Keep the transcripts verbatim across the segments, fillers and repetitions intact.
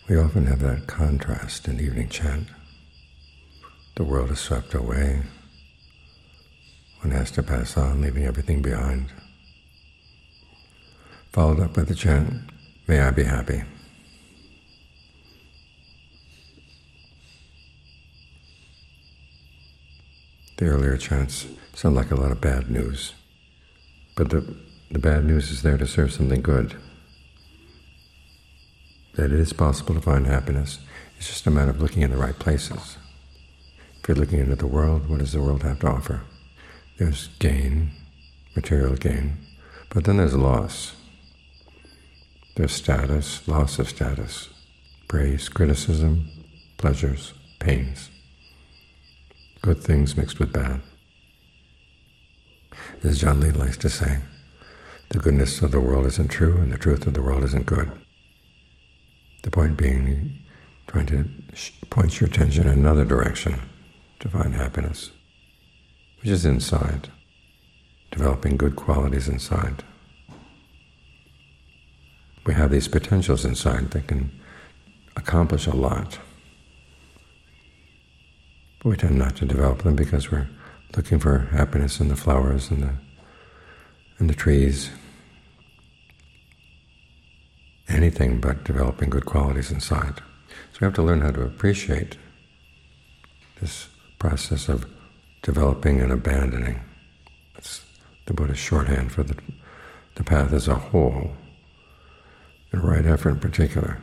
We often have that contrast in evening chant. The world is swept away. One has to pass on, leaving everything behind. Followed up by the chant, may I be happy. The earlier chants sound like a lot of bad news, but the, the bad news is there to serve something good. That it is possible to find happiness. It's just a matter of looking in the right places. If you're looking into the world, what does the world have to offer? There's gain, material gain, but then there's loss. There's status, loss of status, praise, criticism, pleasures, pains. Good things mixed with bad. As John Lee likes to say, the goodness of the world isn't true and the truth of the world isn't good. The point being, trying to point your attention in another direction to find happiness, which is inside, developing good qualities inside. We have these potentials inside that can accomplish a lot, but we tend not to develop them because we're looking for happiness in the flowers and the, and the trees, anything but developing good qualities inside. So we have to learn how to appreciate this process of developing and abandoning. That's the Buddha's shorthand for the, the path as a whole, and right effort in particular.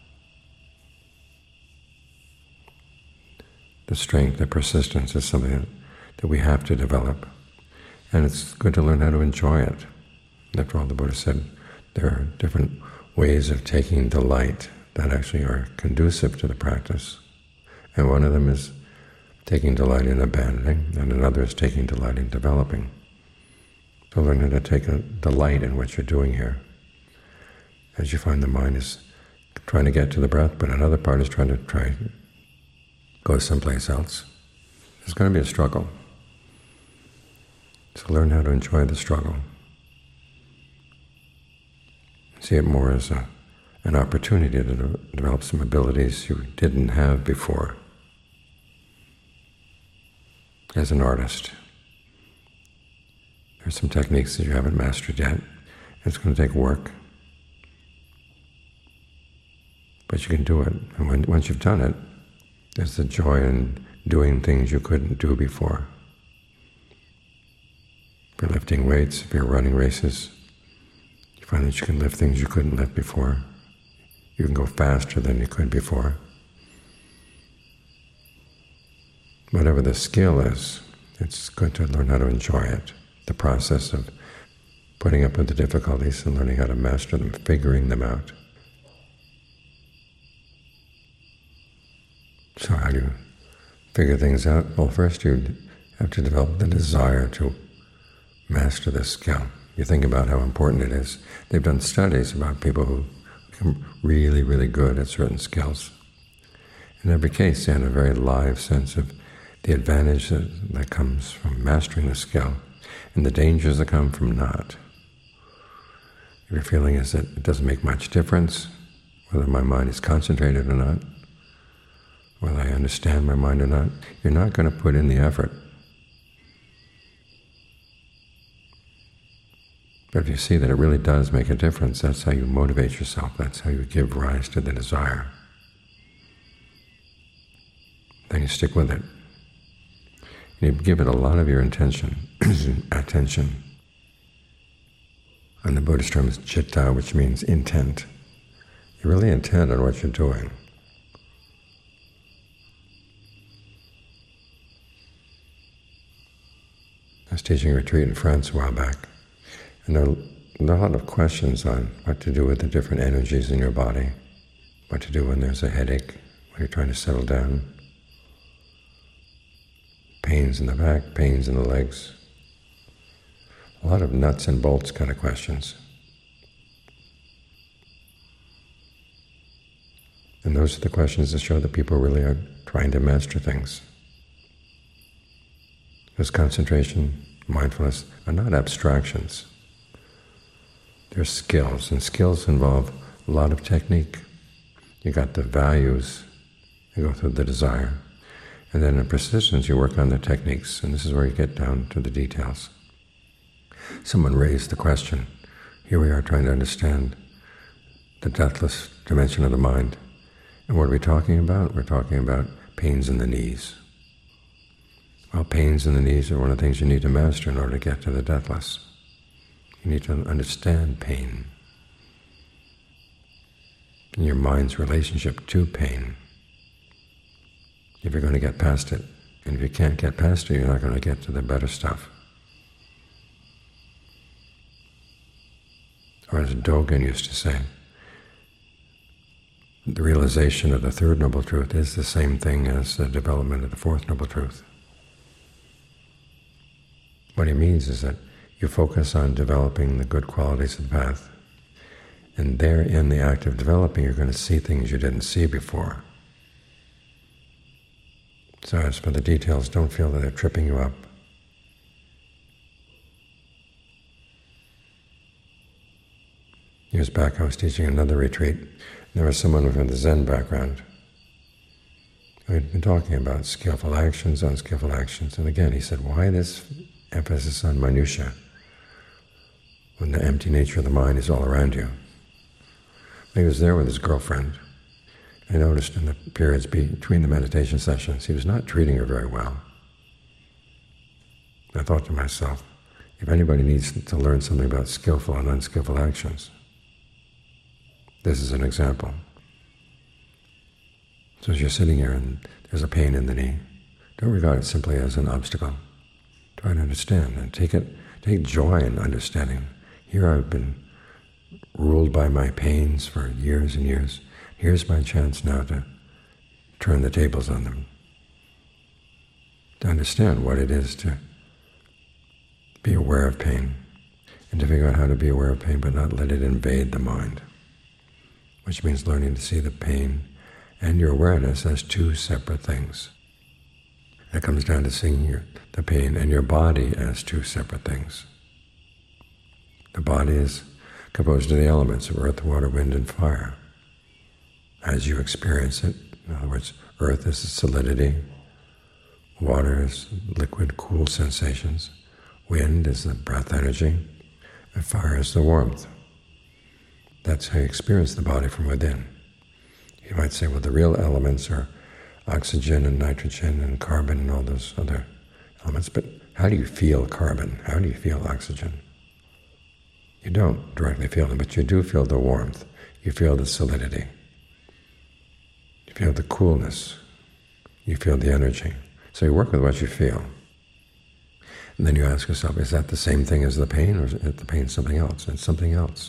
The strength, the persistence is something that, that we have to develop, and it's good to learn how to enjoy it. After all, the Buddha said there are different ways of taking delight that actually are conducive to the practice, and one of them is taking delight in abandoning, and another is taking delight in developing. So learn how to take a delight in what you're doing here. As you find the mind is trying to get to the breath, but another part is trying to try go someplace else. There's going to be a struggle. So learn how to enjoy the struggle. See it more as a, an opportunity to de develop some abilities you didn't have before. As an artist, there's some techniques that you haven't mastered yet. It's going to take work, but you can do it. And when, once you've done it, there's the joy in doing things you couldn't do before. If you're lifting weights, if you're running races, you find that you can lift things you couldn't lift before. You can go faster than you could before. Whatever the skill is, it's good to learn how to enjoy it. The process of putting up with the difficulties and learning how to master them, figuring them out. So how do you figure things out? Well, first you have to develop the desire to master this skill. You think about how important it is. They've done studies about people who become really, really good at certain skills. In every case, they had a very live sense of the advantage that, that comes from mastering the skill and the dangers that come from not. If your feeling is that it doesn't make much difference whether my mind is concentrated or not, whether I understand my mind or not, you're not going to put in the effort. But if you see that it really does make a difference, that's how you motivate yourself, that's how you give rise to the desire. Then you stick with it. You give it a lot of your intention, attention. And the Buddhist term is citta, which means intent. You really intend on what you're doing. I was teaching a retreat in France a while back, and there are a lot of questions on what to do with the different energies in your body, what to do when there's a headache, when you're trying to settle down, pains in the back, pains in the legs, a lot of nuts and bolts kind of questions. And those are the questions that show that people really are trying to master things. Because concentration, mindfulness are not abstractions. They're skills, and skills involve a lot of technique. you got the values, you go through the desire. And then in persistence, you work on the techniques, and this is where you get down to the details. Someone raised the question. Here we are trying to understand the deathless dimension of the mind. And what are we talking about? We're talking about pains in the knees. Well, pains in the knees are one of the things you need to master in order to get to the deathless. You need to understand pain, and your mind's relationship to pain, if you're going to get past it. And if you can't get past it, you're not going to get to the better stuff. Or as Dogen used to say, the realization of the third noble truth is the same thing as the development of the fourth noble truth. What he means is that you focus on developing the good qualities of the path, and there in the act of developing you're going to see things you didn't see before. So as for the details, don't feel that they're tripping you up. Years back I was teaching another retreat, and there was someone from the Zen background who had been talking about skillful actions, unskillful actions, and again he said, why this emphasis on minutiae when the empty nature of the mind is all around you? He was there with his girlfriend. I noticed in the periods between the meditation sessions, he was not treating her very well. I thought to myself, if anybody needs to learn something about skillful and unskillful actions, this is an example. So as you're sitting here and there's a pain in the knee, don't regard it simply as an obstacle. Try to understand and take it, take joy in understanding. Here I've been ruled by my pains for years and years. Here's my chance now to turn the tables on them, to understand what it is to be aware of pain, and to figure out how to be aware of pain but not let it invade the mind, which means learning to see the pain and your awareness as two separate things. It comes down to seeing your, the pain and your body as two separate things. The body is composed of the elements of earth, water, wind, and fire. As you experience it, in other words, earth is the solidity, water is liquid, cool sensations, wind is the breath energy, and fire is the warmth. That's how you experience the body from within. You might say, well, the real elements are oxygen and nitrogen and carbon and all those other elements, but how do you feel carbon? How do you feel oxygen? You don't directly feel them, but you do feel the warmth. You feel the solidity. You feel the coolness. You feel the energy. So you work with what you feel. And then you ask yourself, is that the same thing as the pain, or is the pain something else? It's something else.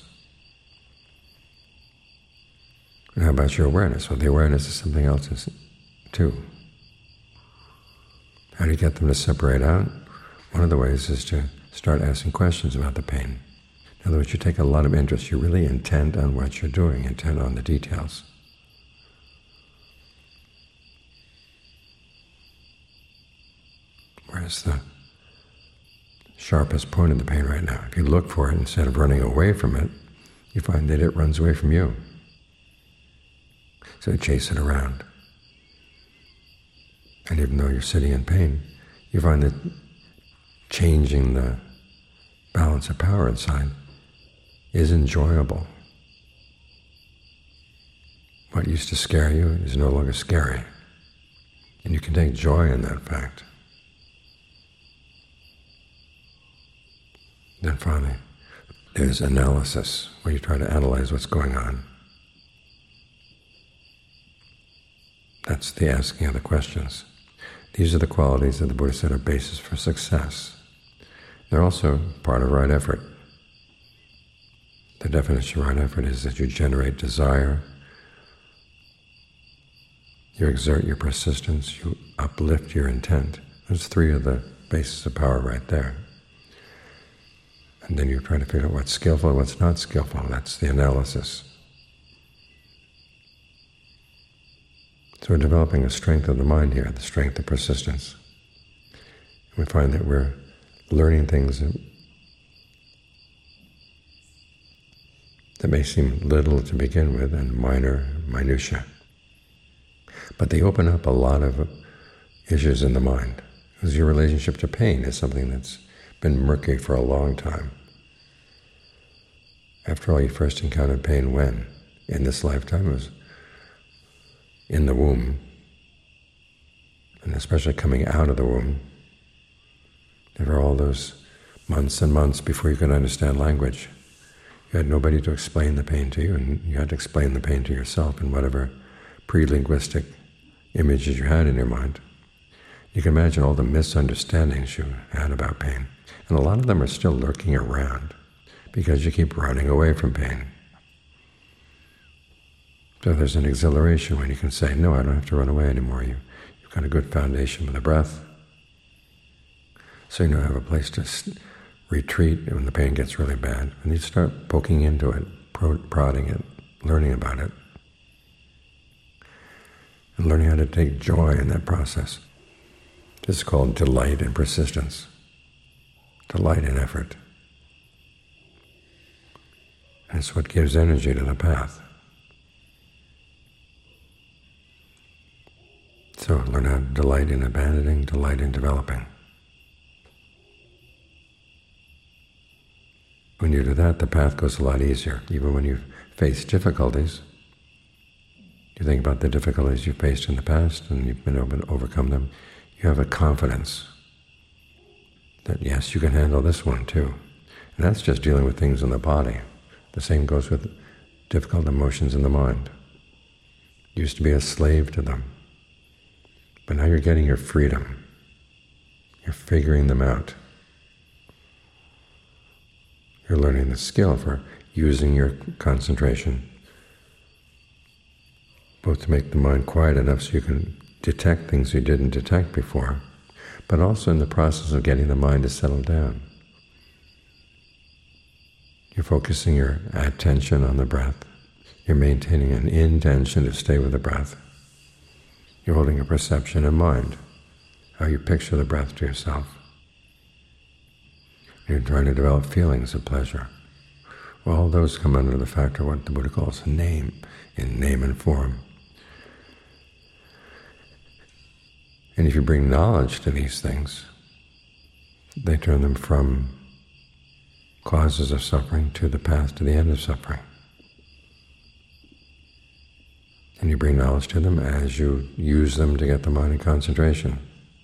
And how about your awareness? Well, the awareness is something else too. How do you get them to separate out? One of the ways is to start asking questions about the pain. In other words, you take a lot of interest. You're really intent on what you're doing, intent on the details. Where's the sharpest point of the pain right now? If you look for it instead of running away from it, you find that it runs away from you. So you chase it around. And even though you're sitting in pain, you find that changing the balance of power inside is enjoyable. What used to scare you is no longer scary. And you can take joy in that fact. Then finally, there's analysis, where you try to analyze what's going on. That's the asking of the questions. These are the qualities that the Buddha said are basis for success. They're also part of right effort. The definition of right effort is that you generate desire, you exert your persistence, you uplift your intent. There's three of the bases of power right there. And then you try to figure out what's skillful and what's not skillful. That's the analysis. So we're developing a strength of the mind here, the strength of persistence. We find that we're learning things that may seem little to begin with and minor, minutiae, but they open up a lot of issues in the mind, because your relationship to pain is something that's been murky for a long time. After all, you first encountered pain when? In this lifetime? It was in the womb, and especially coming out of the womb. There were all those months and months before you could understand language. You had nobody to explain the pain to you, and you had to explain the pain to yourself in whatever pre-linguistic images you had in your mind. You can imagine all the misunderstandings you had about pain, and a lot of them are still lurking around because you keep running away from pain. So there's an exhilaration when you can say, no, I don't have to run away anymore. You, you've got a good foundation with the breath, so you know have a place to retreat when the pain gets really bad. And you start poking into it, prodding it, learning about it, and learning how to take joy in that process. This is called delight in persistence, delight in effort. And it's what gives energy to the path. So learn how to delight in abandoning, delight in developing. When you do that, the path goes a lot easier. Even when you face difficulties, you think about the difficulties you faced in the past and you've been able to overcome them, you have a confidence that, yes, you can handle this one too. And that's just dealing with things in the body. The same goes with difficult emotions in the mind. You used to be a slave to them, but now you're getting your freedom. You're figuring them out. You're learning the skill for using your concentration, both to make the mind quiet enough so you can detect things you didn't detect before, but also in the process of getting the mind to settle down. You're focusing your attention on the breath. You're maintaining an intention to stay with the breath. You're holding a perception in mind, how you picture the breath to yourself. You're trying to develop feelings of pleasure. Well, all those come under the factor of what the Buddha calls name, in name and form. And if you bring knowledge to these things, they turn them from causes of suffering to the path to the end of suffering. And you bring knowledge to them as you use them to get the mind in concentration.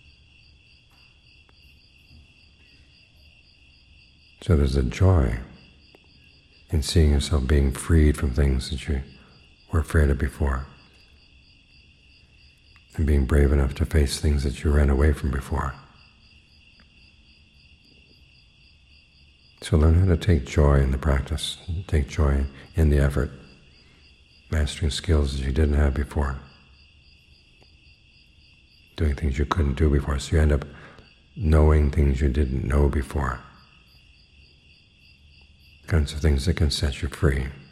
So there's a joy in seeing yourself being freed from things that you were afraid of before, and being brave enough to face things that you ran away from before. So learn how to take joy in the practice, take joy in the effort, mastering skills that you didn't have before, doing things you couldn't do before, so you end up knowing things you didn't know before, kinds of things that can set you free.